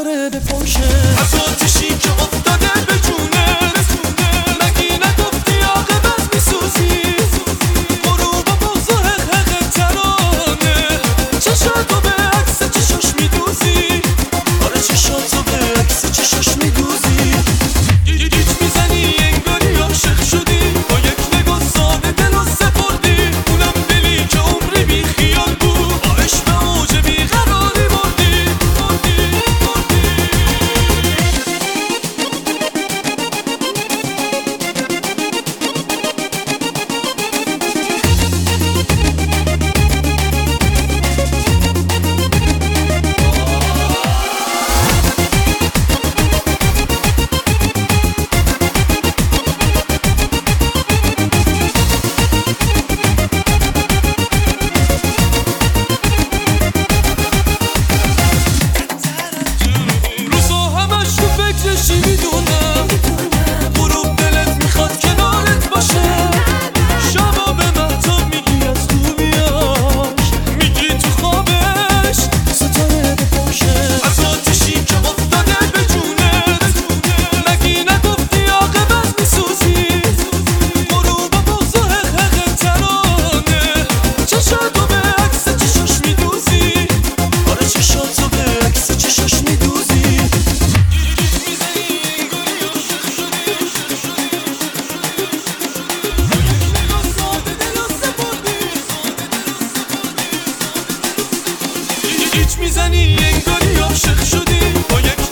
ستاره بپاشه از آتشی که افتاده به جونت. مگی نگفتی عاقبت میسوزی؟ غروب و بغض و حقق ترانه چشاتو به عکس چشاش میدوزی. آره چشاتو به عکس چشاش میدوزی. گیج میزنی انگاری عاشق شدی. با یک نگاه ساده دلو سپردی. اونم دلی که عمری بی خیال بود. با عشق اوج بیقراری بردی. چی میدونم غروب دلت میخواد کنارت باشه. شبا به مهتاب میگی از خوبیاش. میگی تو خوابش ستاره بپاشه از آتشی که افتاده به جونت. مگی نگفتی عاقبت میسوزی؟ غروب و بغض و حقق ترانه چشاتو به عکس چشاش میدوزی. آره چشاتو به عکس چشاش میدوزی. هیچ میزنی انگاری عاشق شدی. با یک